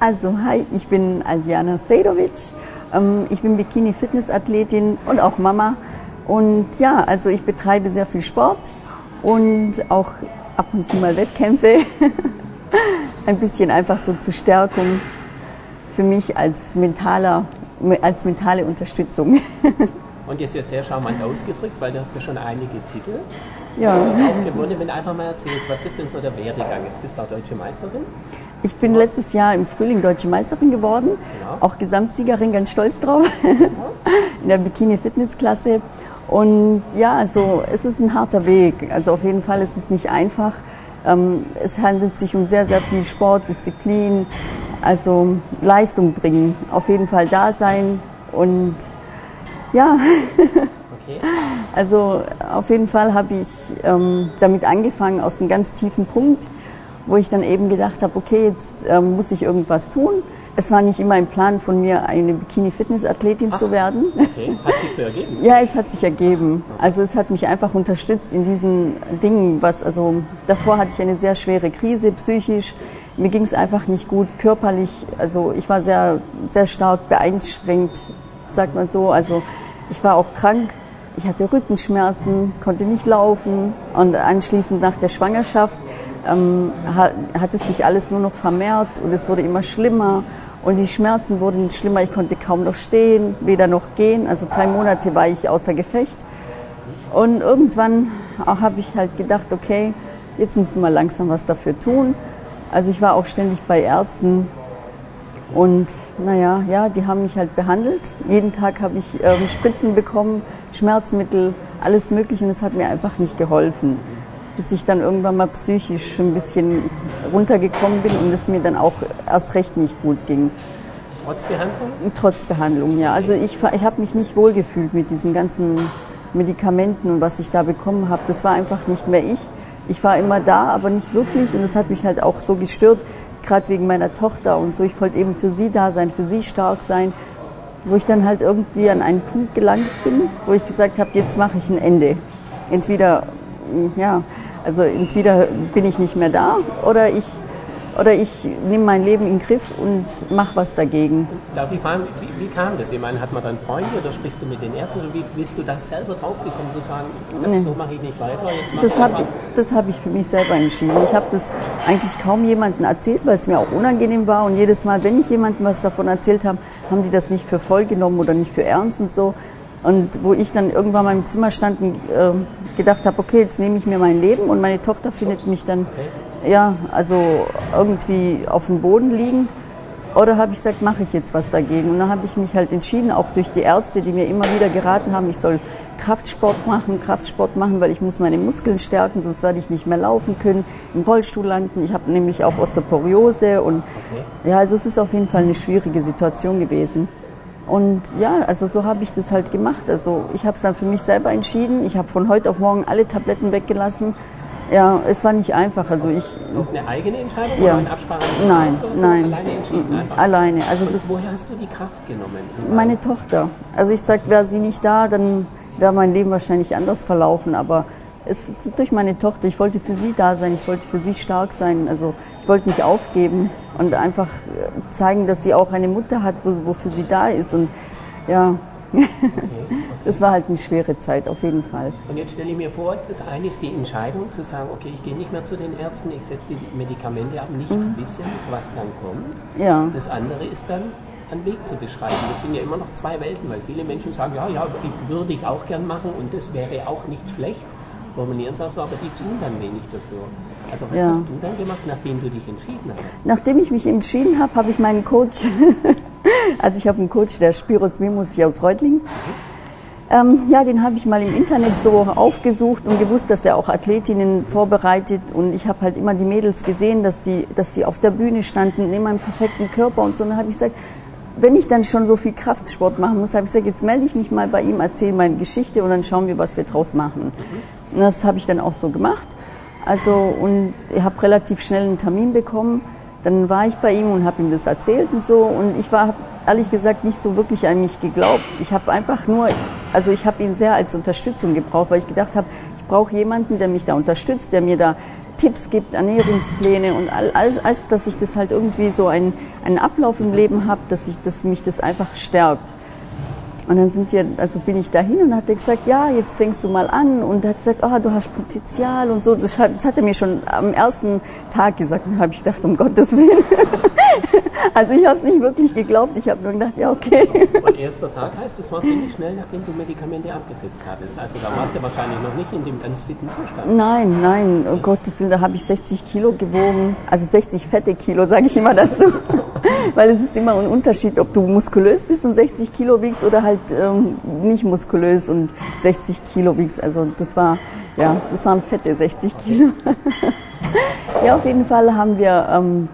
Also, hi, ich bin Aljana Sejdovic. Ich bin Bikini-Fitness-Athletin und auch Mama. Und ja, also ich betreibe sehr viel Sport und auch ab und zu mal Wettkämpfe. Ein bisschen einfach so zur Stärkung für mich als mentale Unterstützung. Und jetzt ist sehr charmant ausgedrückt, weil du hast ja schon einige Titel auch gewonnen. Wenn du einfach mal erzählst, was ist denn so der Werdegang? Jetzt bist du auch Deutsche Meisterin. Ich bin letztes Jahr im Frühling Deutsche Meisterin geworden, auch Gesamtsiegerin, ganz stolz drauf, in der Bikini-Fitness-Klasse. Und ja, also es ist ein harter Weg. Also auf jeden Fall ist es nicht einfach. Es handelt sich um sehr, sehr viel Sport, Disziplin, also Leistung bringen, auf jeden Fall da sein und ja, okay. Also auf jeden Fall habe ich damit angefangen aus einem ganz tiefen Punkt, wo ich dann eben gedacht habe, okay, jetzt muss ich irgendwas tun. Es war nicht immer ein Plan von mir, eine Bikini-Fitness-Athletin zu werden. Okay, hat sich so ergeben? Ja, es hat sich ergeben. Also es hat mich einfach unterstützt in diesen Dingen, davor hatte ich eine sehr schwere Krise, psychisch. Mir ging es einfach nicht gut, körperlich. Also ich war sehr, sehr stark beeinschränkt, sagt man so. Also ich war auch krank. Ich hatte Rückenschmerzen, konnte nicht laufen und anschließend nach der Schwangerschaft hat es sich alles nur noch vermehrt und es wurde immer schlimmer und die Schmerzen wurden schlimmer. Ich konnte kaum noch stehen, weder noch gehen. Also 3 Monate war ich außer Gefecht und irgendwann habe ich halt gedacht, okay, jetzt musst du mal langsam was dafür tun. Also ich war auch ständig bei Ärzten. Und die haben mich halt behandelt. Jeden Tag habe ich Spritzen bekommen, Schmerzmittel, alles Mögliche und es hat mir einfach nicht geholfen. Bis ich dann irgendwann mal psychisch ein bisschen runtergekommen bin und es mir dann auch erst recht nicht gut ging. Trotz Behandlung? Trotz Behandlung, ja. Also ich habe mich nicht wohlgefühlt mit diesen ganzen Medikamenten und was ich da bekommen habe. Das war einfach nicht mehr ich. Ich war immer da, aber nicht wirklich und das hat mich halt auch so gestört, gerade wegen meiner Tochter und so. Ich wollte eben für sie da sein, für sie stark sein, wo ich dann halt irgendwie an einen Punkt gelangt bin, wo ich gesagt habe, jetzt mache ich ein Ende. Entweder bin ich nicht mehr da oder ich nehme mein Leben in den Griff und mache was dagegen. Darf ich fragen, wie kam das? Ich meine, hat man dann Freunde oder sprichst du mit den Ärzten oder wie bist du da selber draufgekommen zu sagen, so mache ich nicht weiter, jetzt mach ich das habe ich für mich selber entschieden. Ich habe das eigentlich kaum jemandem erzählt, weil es mir auch unangenehm war und jedes Mal, wenn ich jemandem was davon erzählt habe, haben die das nicht für voll genommen oder nicht für ernst und so. Und wo ich dann irgendwann mal im Zimmer stand und gedacht habe, okay, jetzt nehme ich mir mein Leben und meine Tochter findet mich dann irgendwie auf dem Boden liegend. Oder habe ich gesagt, mache ich jetzt was dagegen? Und dann habe ich mich halt entschieden, auch durch die Ärzte, die mir immer wieder geraten haben, ich soll Kraftsport machen, weil ich muss meine Muskeln stärken, sonst werde ich nicht mehr laufen können, im Rollstuhl landen. Ich habe nämlich auch Osteoporose und also es ist auf jeden Fall eine schwierige Situation gewesen. Und ja, also so habe ich das halt gemacht. Also ich habe es dann für mich selber entschieden. Ich habe von heute auf morgen alle Tabletten weggelassen. Ja, es war nicht einfach. Also Auf eine eigene Entscheidung oder in Absprache mit Nein. Alleine entschieden? Alleine. Also und woher hast du die Kraft genommen? Meine Tochter. Also ich sage, wäre sie nicht da, dann wäre mein Leben wahrscheinlich anders verlaufen. Aber es ist durch meine Tochter. Ich wollte für sie da sein, ich wollte für sie stark sein. Also ich wollte nicht aufgeben und einfach zeigen, dass sie auch eine Mutter hat, wofür sie da ist. Und ja, das war halt eine schwere Zeit, auf jeden Fall. Und jetzt stelle ich mir vor, das eine ist die Entscheidung zu sagen, okay, ich gehe nicht mehr zu den Ärzten, ich setze die Medikamente ab, nicht wissend, was dann kommt. Ja. Das andere ist dann, einen Weg zu beschreiben. Das sind ja immer noch 2 Welten, weil viele Menschen sagen, würde ich auch gern machen und das wäre auch nicht schlecht. Formulieren es auch so, aber die tun dann wenig dafür. Also was hast du dann gemacht, nachdem du dich entschieden hast? Nachdem ich mich entschieden habe, habe ich meinen Coach, also ich habe einen Coach, der Spiros Mimus hier aus Reutlingen. Den habe ich mal im Internet so aufgesucht und gewusst, dass er auch Athletinnen vorbereitet und ich habe halt immer die Mädels gesehen, dass die auf der Bühne standen, in einem perfekten Körper und so. Und dann habe ich gesagt, wenn ich dann schon so viel Kraftsport machen muss, habe ich gesagt, jetzt melde ich mich mal bei ihm, erzähle meine Geschichte und dann schauen wir, was wir draus machen. Und das habe ich dann auch so gemacht. Also, und ich habe relativ schnell einen Termin bekommen. Dann war ich bei ihm und habe ihm das erzählt und so. Und ich habe ehrlich gesagt nicht so wirklich an mich geglaubt. Ich habe einfach nur, ich habe ihn sehr als Unterstützung gebraucht, weil ich gedacht habe, Ich brauche jemanden, der mich da unterstützt, der mir da Tipps gibt, Ernährungspläne und alles, dass ich das halt irgendwie so einen Ablauf im Leben habe, dass mich das einfach stärkt. Und dann bin ich dahin und hat er gesagt, ja, jetzt fängst du mal an. Und er hat gesagt, du hast Potenzial und so. Das hat er mir schon am ersten Tag gesagt. Und dann habe ich gedacht, um Gottes Willen. Also ich habe es nicht wirklich geglaubt. Ich habe nur gedacht, ja, okay. Und erster Tag heißt, das war ziemlich schnell, nachdem du Medikamente abgesetzt hattest. Also da warst du wahrscheinlich noch nicht in dem ganz fitten Zustand. Nein, um Gottes Willen, da habe ich 60 Kilo gewogen. Also 60 fette Kilo, sage ich immer dazu. Weil es ist immer ein Unterschied, ob du muskulös bist und 60 Kilo wiegst oder halt nicht muskulös und 60 Kilo wiegst. Also das waren fette 60 Kilo. Ja, auf jeden Fall haben wir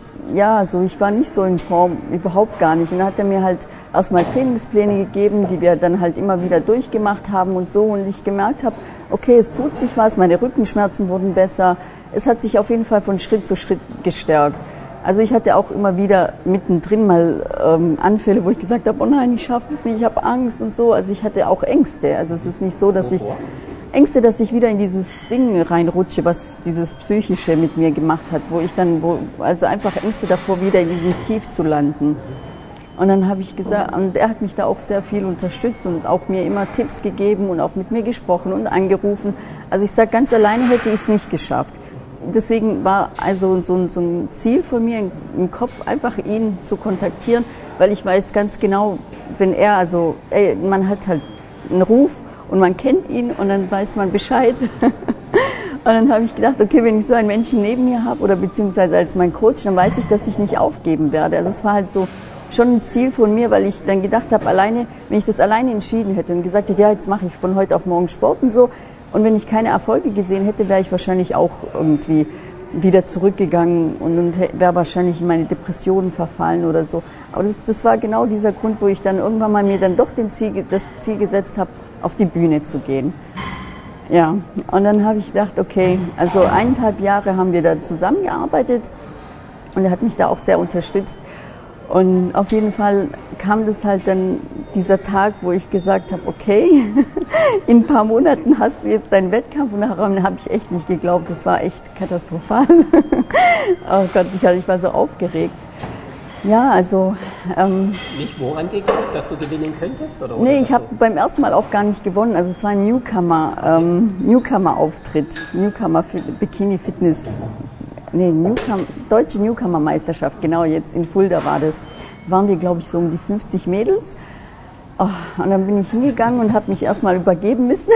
ich war nicht so in Form, überhaupt gar nicht. Und dann hat er mir halt erstmal Trainingspläne gegeben, die wir dann halt immer wieder durchgemacht haben und so. Und ich gemerkt habe, okay, es tut sich was, meine Rückenschmerzen wurden besser. Es hat sich auf jeden Fall von Schritt zu Schritt gestärkt. Also ich hatte auch immer wieder mittendrin mal Anfälle, wo ich gesagt habe, oh nein, ich schaffe das nicht, ich habe Angst und so. Also ich hatte auch Ängste. Also es ist nicht so, dass dass ich wieder in dieses Ding reinrutsche, was dieses Psychische mit mir gemacht hat, also einfach Ängste davor, wieder in diesem Tief zu landen. Und dann habe ich gesagt, und er hat mich da auch sehr viel unterstützt und auch mir immer Tipps gegeben und auch mit mir gesprochen und angerufen. Also ich sage, ganz alleine hätte ich es nicht geschafft. Deswegen war also so ein Ziel von mir im Kopf, einfach ihn zu kontaktieren, weil ich weiß ganz genau, wenn man hat halt einen Ruf und man kennt ihn und dann weiß man Bescheid. Und dann habe ich gedacht, okay, wenn ich so einen Menschen neben mir habe oder beziehungsweise als mein Coach, dann weiß ich, dass ich nicht aufgeben werde. Also es war halt so schon ein Ziel von mir, weil ich dann gedacht habe, wenn ich das alleine entschieden hätte und gesagt hätte, ja, jetzt mache ich von heute auf morgen Sport und so, und wenn ich keine Erfolge gesehen hätte, wäre ich wahrscheinlich auch irgendwie wieder zurückgegangen und wäre wahrscheinlich in meine Depressionen verfallen oder so. Aber das war genau dieser Grund, wo ich dann irgendwann mal mir dann doch das Ziel gesetzt habe, auf die Bühne zu gehen. Ja, und dann habe ich gedacht, okay, also 1,5 Jahre haben wir da zusammengearbeitet und er hat mich da auch sehr unterstützt. Und auf jeden Fall kam das halt dann dieser Tag, wo ich gesagt habe, okay, in ein paar Monaten hast du jetzt deinen Wettkampf. Und daran habe ich echt nicht geglaubt, das war echt katastrophal. Oh Gott, ich war so aufgeregt. Ja, also... Nicht woran geglaubt, dass du gewinnen könntest? Oder nee, ich habe beim ersten Mal auch gar nicht gewonnen. Also es war ein Newcomer-Auftritt, Bikini-Fitness... Deutsche Newcomer-Meisterschaft, genau, jetzt in Fulda war das. Waren wir, glaube ich, so um die 50 Mädels. Oh, und dann bin ich hingegangen und habe mich erstmal übergeben müssen.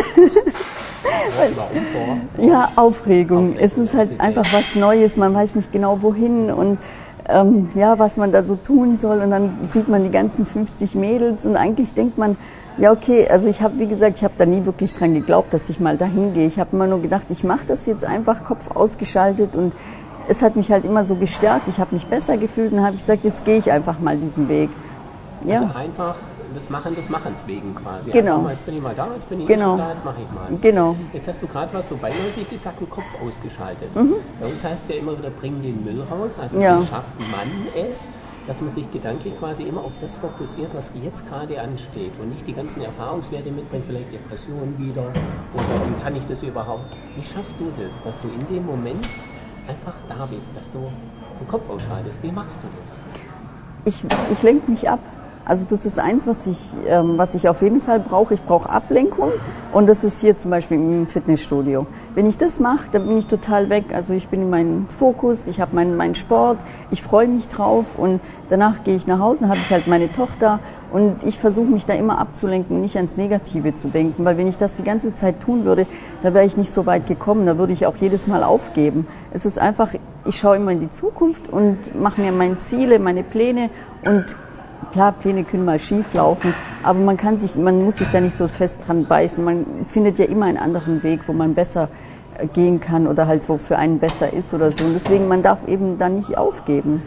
Ja, Aufregung. Es ist halt einfach was Neues, man weiß nicht genau wohin und was man da so tun soll. Und dann sieht man die ganzen 50 Mädels und eigentlich denkt man, ja okay, also ich habe da nie wirklich dran geglaubt, dass ich mal dahin gehe. Ich habe immer nur gedacht, ich mache das jetzt einfach, Kopf ausgeschaltet, und es hat mich halt immer so gestärkt, ich habe mich besser gefühlt und habe gesagt, jetzt gehe ich einfach mal diesen Weg. Ja. Also einfach das Machens wegen quasi. Genau. Mal, jetzt bin ich mal da, jetzt bin ich da, jetzt mache ich mal. Genau. Jetzt hast du gerade was so beiläufig gesagt, den Kopf ausgeschaltet. Bei uns heißt es ja immer wieder, bring den Müll raus, also wie schafft man es, dass man sich gedanklich quasi immer auf das fokussiert, was jetzt gerade ansteht und nicht die ganzen Erfahrungswerte mitbringt, vielleicht Depressionen wieder oder wie kann ich das überhaupt. Wie schaffst du das, dass du in dem Moment einfach da bist, dass du den Kopf ausschaltest? Wie machst du das? Ich lenke mich ab. Also das ist eins, was ich auf jeden Fall brauche. Ich brauche Ablenkung, und das ist hier zum Beispiel im Fitnessstudio. Wenn ich das mache, dann bin ich total weg. Also ich bin in meinem Fokus, ich habe meinen Sport, ich freue mich drauf, und danach gehe ich nach Hause, habe ich halt meine Tochter, und ich versuche mich da immer abzulenken und nicht ans Negative zu denken, weil wenn ich das die ganze Zeit tun würde, dann wäre ich nicht so weit gekommen, da würde ich auch jedes Mal aufgeben. Es ist einfach, ich schaue immer in die Zukunft und mache mir meine Ziele, meine Pläne, und klar, Pläne können mal schief laufen, aber man muss sich da nicht so fest dran beißen. Man findet ja immer einen anderen Weg, wo man besser gehen kann oder halt wo für einen besser ist oder so. Und deswegen, man darf eben da nicht aufgeben.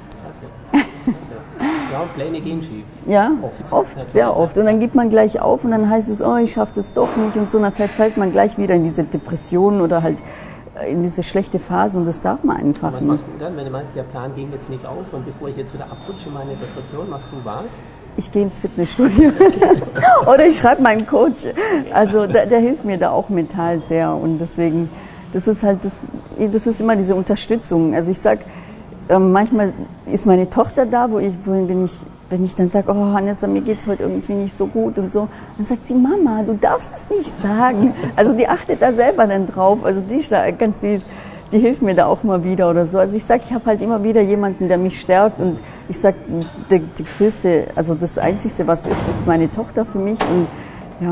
Ja, Pläne gehen schief. Ja, oft, sehr oft. Und dann gibt man gleich auf und dann heißt es, oh, ich schaffe das doch nicht und so. Und dann fällt man gleich wieder in diese Depression oder halt in diese schlechte Phase und das darf man einfach was nicht. machst du dann, wenn du meinst, der Plan ging jetzt nicht auf und bevor ich jetzt wieder abrutsche, meine Depression, machst du was? Ich gehe ins Fitnessstudio oder ich schreibe meinen Coach. Also der hilft mir da auch mental sehr und deswegen, das ist halt das ist immer diese Unterstützung. Also ich sag, manchmal ist meine Tochter da, wenn ich dann sage, oh Hanessa, mir geht's heute irgendwie nicht so gut und so, dann sagt sie, Mama, du darfst das nicht sagen. Also die achtet da selber dann drauf. Also die ist da ganz süß. Die hilft mir da auch mal wieder oder so. Also ich sage, ich habe halt immer wieder jemanden, der mich stärkt und ich sage, die größte, also das Einzigste, was ist meine Tochter für mich und ja,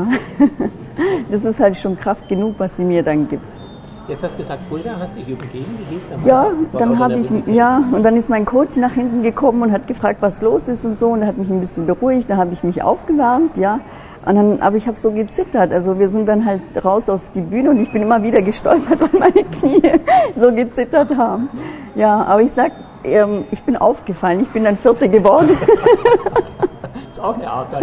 das ist halt schon Kraft genug, was sie mir dann gibt. Jetzt hast du gesagt, Fulda, hast dich übergeben, wie hieß der Mann? Ja, und dann ist mein Coach nach hinten gekommen und hat gefragt, was los ist und so und er hat mich ein bisschen beruhigt, da habe ich mich aufgewärmt, ja. Und dann, aber ich habe so gezittert, also wir sind dann halt raus auf die Bühne und ich bin immer wieder gestolpert, weil meine Knie so gezittert haben. Ja, aber ich sag, ich bin aufgefallen, ich bin dann Vierte geworden. Das ist auch eine Art dann.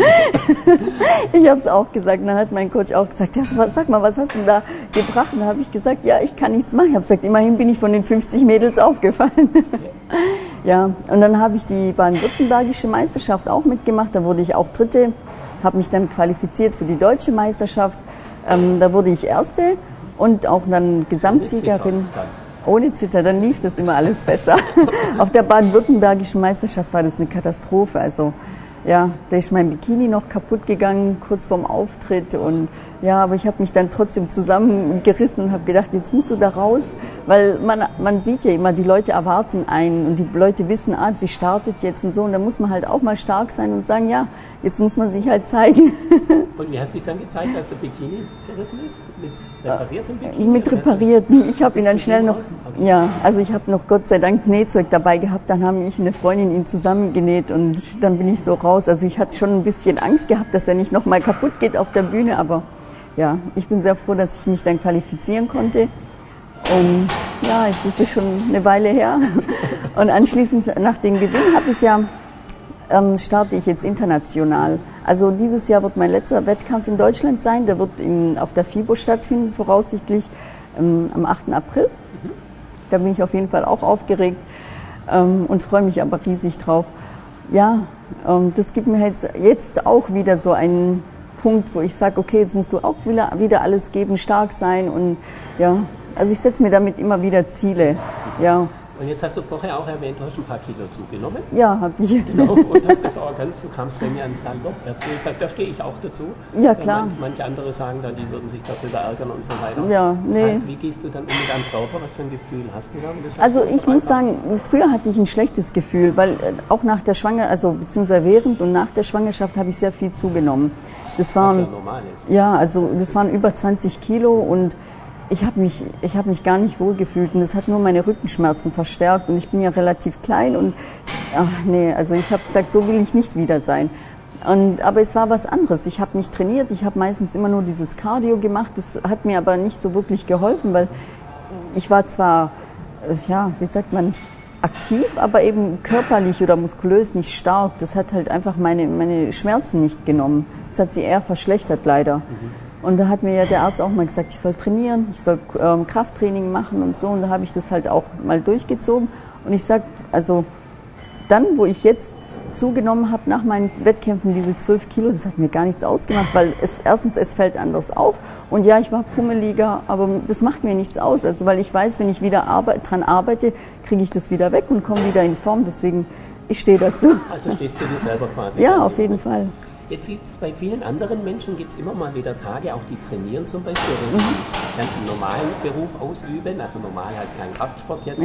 Ich habe es auch gesagt, und dann hat mein Coach auch gesagt, ja, sag mal, was hast du denn da gebracht? Und dann habe ich gesagt, ja, ich kann nichts machen. Ich habe gesagt, immerhin bin ich von den 50 Mädels aufgefallen. Ja, und dann habe ich die baden-württembergische Meisterschaft auch mitgemacht, da wurde ich auch Dritte, habe mich dann qualifiziert für die deutsche Meisterschaft, da wurde ich Erste und auch dann Gesamtsiegerin. Ohne Zitter, dann lief das immer alles besser. Auf der baden-württembergischen Meisterschaft war das eine Katastrophe, also ja, da ist mein Bikini noch kaputt gegangen, kurz vorm Auftritt und ja, aber ich habe mich dann trotzdem zusammengerissen und habe gedacht, jetzt musst du da raus, weil man sieht ja immer, die Leute erwarten einen und die Leute wissen, sie startet jetzt und so und da muss man halt auch mal stark sein und sagen, ja, jetzt muss man sich halt zeigen. Und wie hast du dich dann gezeigt, als der Bikini gerissen ist? Mit repariertem Bikini? Mit reparierten. Ich habe ihn dann schnell noch, ja, also ich habe noch Gott sei Dank Nähzeug dabei gehabt, dann haben ich und eine Freundin ihn zusammengenäht und dann bin ich so raus. Also ich hatte schon ein bisschen Angst gehabt, dass er nicht nochmal kaputt geht auf der Bühne, aber ja, ich bin sehr froh, dass ich mich dann qualifizieren konnte. Und ja, das ist schon eine Weile her. Und anschließend nach dem Gewinn habe ich starte ich jetzt international. Also dieses Jahr wird mein letzter Wettkampf in Deutschland sein. Der wird auf der FIBO stattfinden, voraussichtlich am 8. April. Da bin ich auf jeden Fall auch aufgeregt und freue mich aber riesig drauf. Ja, das gibt mir jetzt auch wieder so einen Punkt, wo ich sage, okay, jetzt musst du auch wieder alles geben, stark sein und ja, also ich setze mir damit immer wieder Ziele, ja. Und jetzt hast du vorher auch erwähnt, du hast ein paar Kilo zugenommen. Ja, habe ich. Genau, und hast das auch du kamst bei mir ans Sando, erzählt, sagt, da stehe ich auch dazu. Ja, klar. Manche andere sagen dann, die würden sich darüber ärgern und so weiter. Ja, das heißt, wie gehst du dann mit deinem Körper, was für ein Gefühl hast du da? Also ich muss sagen, früher hatte ich ein schlechtes Gefühl, weil auch nach der beziehungsweise während und nach der Schwangerschaft habe ich sehr viel zugenommen. Was ja normal ist. Ja, also das waren über 20 Kilo und ich habe mich gar nicht wohl gefühlt und das hat nur meine Rückenschmerzen verstärkt und ich bin ja relativ klein und also ich habe gesagt, so will ich nicht wieder sein. Aber es war was anderes. Ich habe nicht trainiert, ich habe meistens immer nur dieses Cardio gemacht, das hat mir aber nicht so wirklich geholfen, weil ich war zwar, wie sagt man, aktiv, aber eben körperlich oder muskulös nicht stark. Das hat halt einfach meine Schmerzen nicht genommen. Das hat sie eher verschlechtert leider. Und da hat mir ja der Arzt auch mal gesagt, ich soll trainieren, ich soll Krafttraining machen und so. Und da habe ich das halt auch mal durchgezogen. Und ich sage, also dann, wo ich jetzt zugenommen habe nach meinen Wettkämpfen, diese 12 Kilo, das hat mir gar nichts ausgemacht, weil es fällt anders auf. Und ja, ich war pummeliger, aber das macht mir nichts aus. Also weil ich weiß, wenn ich wieder dran arbeite, kriege ich das wieder weg und komme wieder in Form. Deswegen, ich stehe dazu. Also stehst du dir selber quasi? Ja, auf jeden Fall. Jetzt sieht es bei vielen anderen Menschen, gibt es immer mal wieder Tage, auch die trainieren zum Beispiel, wenn die einen normalen Beruf ausüben, also normal heißt kein Kraftsport jetzt,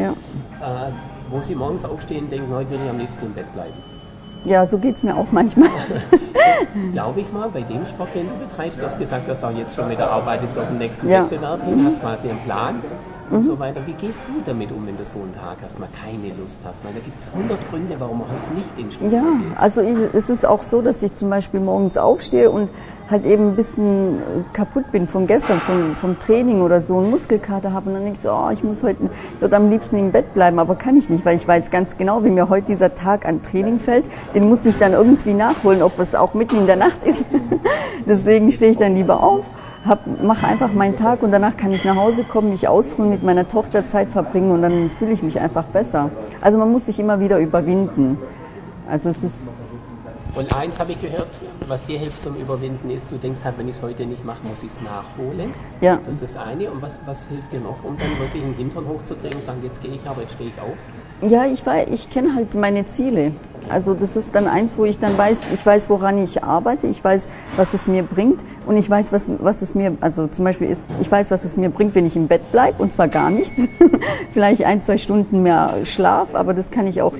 wo sie morgens aufstehen und denken, heute würde ich am liebsten im Bett bleiben. Ja, so geht es mir auch manchmal. Glaube ich mal, bei dem Sport, den du betreibst, du hast gesagt, dass du auch jetzt schon wieder arbeitest auf dem nächsten Wettbewerb hin, hast quasi einen Plan und so weiter. Wie gehst du damit um, wenn du so einen Tag hast, mal keine Lust hast? Weil da gibt es 100 Gründe, warum man heute nicht in Sport geht. Also es ist auch so, dass ich zum Beispiel morgens aufstehe und halt eben ein bisschen kaputt bin von gestern, vom Training oder so, einen Muskelkater habe und dann denke ich so, ich würde am liebsten im Bett bleiben, aber kann ich nicht, weil ich weiß ganz genau, wie mir heute dieser Tag an Training fällt, den muss ich dann irgendwie nachholen, ob es auch mitten in der Nacht ist. Deswegen stehe ich dann lieber auf. mache einfach meinen Tag und danach kann ich nach Hause kommen, mich ausruhen, mit meiner Tochter Zeit verbringen und dann fühle ich mich einfach besser. Also man muss sich immer wieder überwinden. Also es ist... Und eins habe ich gehört, was dir hilft zum Überwinden ist, du denkst halt, wenn ich es heute nicht mache, muss ich es nachholen. Ja. Das ist das eine. Und was hilft dir noch, um dann wirklich den Hintern hochzukriegen und sagen, jetzt gehe ich aber, jetzt stehe ich auf? Ja, ich kenne halt meine Ziele. Also das ist dann eins, wo ich dann weiß, ich weiß, woran ich arbeite, ich weiß, was es mir bringt und ich weiß, was es mir, also zum Beispiel ist, ich weiß, was es mir bringt, wenn ich im Bett bleibe und zwar gar nichts. Vielleicht 1-2 Stunden mehr Schlaf, aber das kann ich auch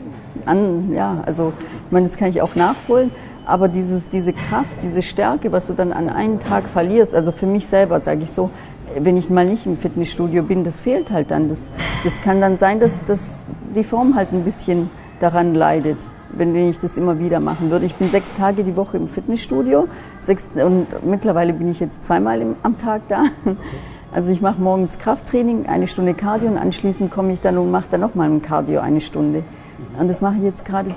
das kann ich auch nachholen. Aber diese Kraft, diese Stärke, was du dann an einem Tag verlierst, also für mich selber sage ich so, wenn ich mal nicht im Fitnessstudio bin, das fehlt halt dann. Das kann dann sein, dass die Form halt ein bisschen daran leidet, wenn ich das immer wieder machen würde. Ich bin 6 Tage die Woche im Fitnessstudio und mittlerweile bin ich jetzt 2-mal am Tag da. Also ich mache morgens Krafttraining, 1 Stunde Cardio und anschließend komme ich dann und mache dann nochmal ein Cardio, 1 Stunde. Und das mache ich jetzt gerade,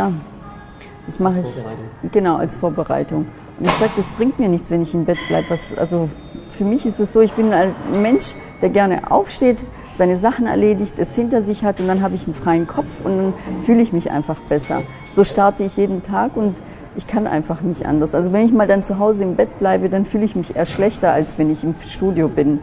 das mache ich genau als Vorbereitung. Und ich sage, das bringt mir nichts, wenn ich im Bett bleibe. Also für mich ist es so, ich bin ein Mensch, der gerne aufsteht, seine Sachen erledigt, es hinter sich hat und dann habe ich einen freien Kopf und dann fühle ich mich einfach besser. So starte ich jeden Tag und ich kann einfach nicht anders. Also wenn ich mal dann zu Hause im Bett bleibe, dann fühle ich mich eher schlechter, als wenn ich im Studio bin.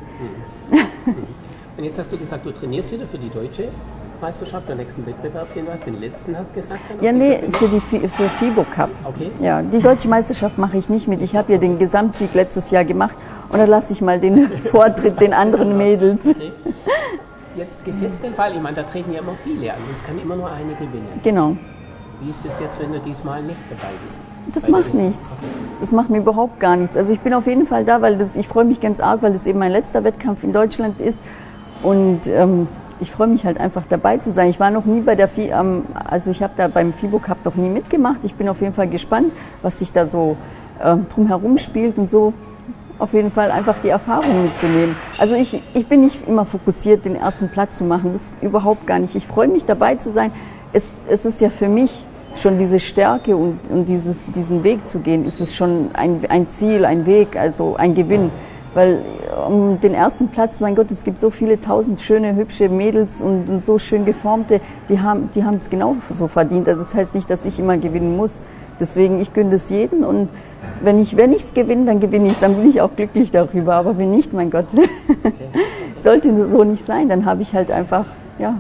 Und jetzt hast du gesagt, du trainierst wieder für die deutsche Meisterschaft, den nächsten Wettbewerb, den du hast, den letzten hast gesagt? Ja, nee, für FIBO Cup. Okay. Ja, die deutsche Meisterschaft mache ich nicht mit. Ich habe ja den Gesamtsieg letztes Jahr gemacht und dann lasse ich mal den Vortritt den anderen Mädels. Okay. Jetzt gesetzt den Fall, ich meine, da treten ja immer viele an, es kann immer nur eine gewinnen. Genau. Wie ist das jetzt, wenn du diesmal nicht dabei bist? Das macht nichts. Das macht mir überhaupt gar nichts. Also ich bin auf jeden Fall da, weil ich freue mich ganz arg, weil das eben mein letzter Wettkampf in Deutschland ist und ich freue mich halt einfach dabei zu sein. Ich war noch nie bei der also ich habe da beim FIBO Cup noch nie mitgemacht. Ich bin auf jeden Fall gespannt, was sich da so drumherum spielt und so auf jeden Fall einfach die Erfahrung mitzunehmen. Also ich bin nicht immer fokussiert, den ersten Platz zu machen. Das überhaupt gar nicht. Ich freue mich dabei zu sein. Es ist ja für mich schon diese Stärke und diesen Weg zu gehen, ist es schon ein Ziel, ein Weg, also ein Gewinn. Weil um den ersten Platz, mein Gott, es gibt so viele 1000 schöne, hübsche Mädels und so schön geformte, die haben es genauso verdient. Also das heißt nicht, dass ich immer gewinnen muss. Deswegen, ich gönne das jedem und wenn ich es gewinne, dann gewinne ich es. Dann bin ich auch glücklich darüber. Aber wenn nicht, mein Gott, sollte nur so nicht sein, dann habe ich halt einfach, ja.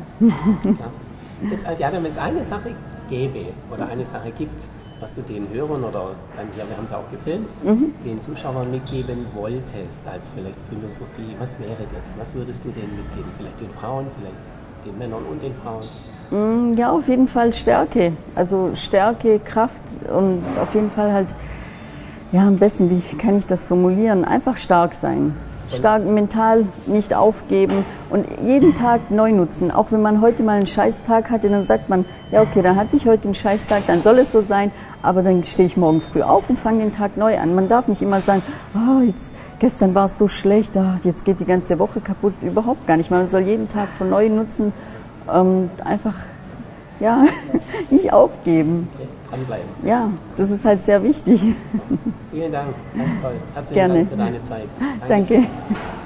Jetzt, wenn es eine Sache gäbe oder eine Sache gibt, was du den Hörern oder dann hier, wir haben es auch gefilmt, den Zuschauern mitgeben wolltest als vielleicht Philosophie, was wäre das? Was würdest du denen mitgeben? Vielleicht den Frauen, vielleicht den Männern und den Frauen? Ja, auf jeden Fall Stärke. Also Stärke, Kraft und auf jeden Fall halt, ja, am besten, wie kann ich das formulieren? Einfach stark sein. Stark mental, nicht aufgeben und jeden Tag neu nutzen. Auch wenn man heute mal einen Scheißtag hatte, dann sagt man, ja okay, dann hatte ich heute einen Scheißtag, dann soll es so sein, aber dann stehe ich morgen früh auf und fange den Tag neu an. Man darf nicht immer sagen, gestern war es so schlecht, jetzt geht die ganze Woche kaputt. Überhaupt gar nicht. Man soll jeden Tag von neu nutzen, einfach, ja, nicht aufgeben. Okay, dranbleiben. Ja, das ist halt sehr wichtig. Vielen Dank, ganz toll. Herzlichen Gerne. Dank für deine Zeit. Danke.